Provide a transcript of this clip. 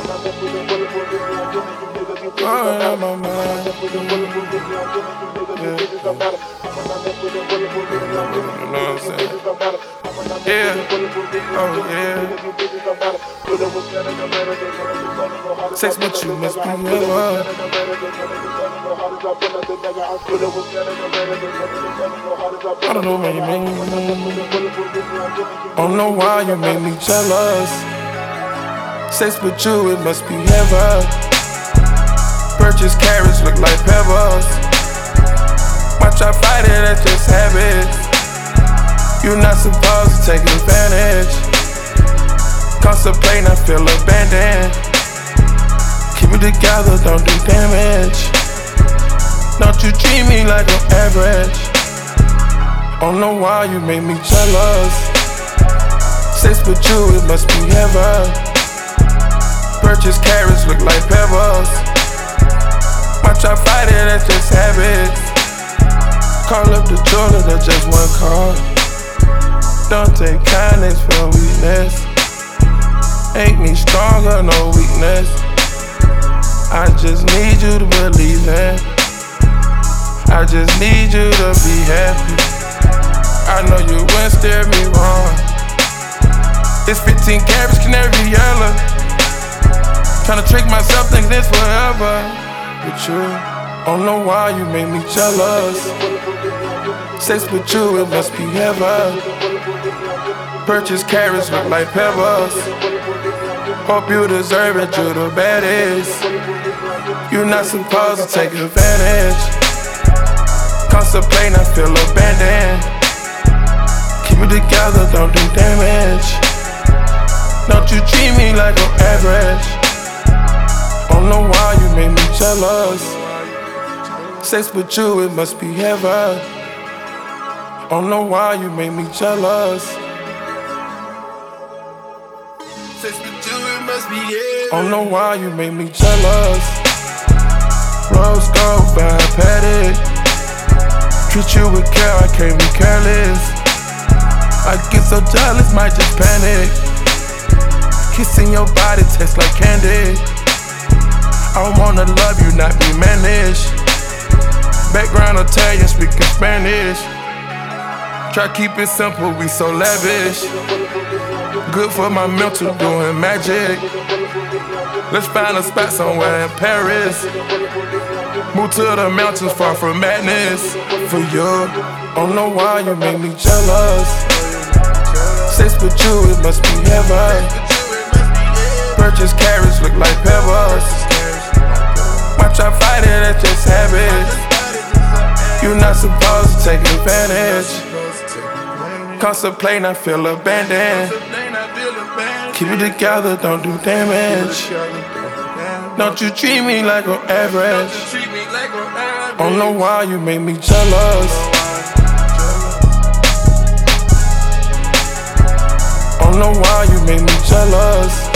Going on my mind. Yeah. You know what I'm saying? Yeah. Oh yeah. Sex with you must be ever. I don't know what you mean. I don't know why you make me jealous. Sex with you, it must be heaven. Purchase carrots, look like pebbles. Watch I fight it, that's just habit. You're not supposed to take advantage. Contemplate, I feel abandoned. Keep it together, don't do damage. Don't you treat me like I'm average. I don't know why you make me jealous. Sex with you, it must be heaven. Purchase carrots, look like pebbles. Watch I fight it, that's just habit. Call up the jeweler, that's just one call. Don't take kindness for weakness. Make me stronger, no weakness. I just need you to believe in. I just need you to be happy. I know you wouldn't steer me wrong. It's 15 carats, canary yellow. Tryna trick myself, think this forever. With you, I don't know why you make me jealous. Sex with you, it must be heaven. Purchase carrots, look like pebbles. Hope you deserve it, you're the baddest. You're not supposed to take advantage. Contemplate, I feel abandoned. Keep it together, don't do damage. Don't you treat me like I'm average. I don't know why you make me jealous. Sex with you, it must be heaven. I don't know why you make me jealous. Sex with you, it must be heaven. I don't know why you make me jealous. Rose gold, fine paddock. Treat you with care, I can't be careless. I get so jealous, might just panic. Kissing your body tastes like candy. I wanna love you, not be managed. Background Italian, speaking Spanish. Try keep it simple, we so lavish. Good for my mental, doing magic. Let's find a spot somewhere in Paris. Move to the mountains, far from madness. For you, I don't know why you make me jealous. Sex with you, it must be heaven. Purchase carrots, look like pebbles. Watch I fight it, that's just habit. You're not supposed to take advantage. Contemplate, I feel abandoned. Keep it together, don't do damage. Don't you treat me like I'm average. I don't know why you make me jealous. I don't know why you make me jealous.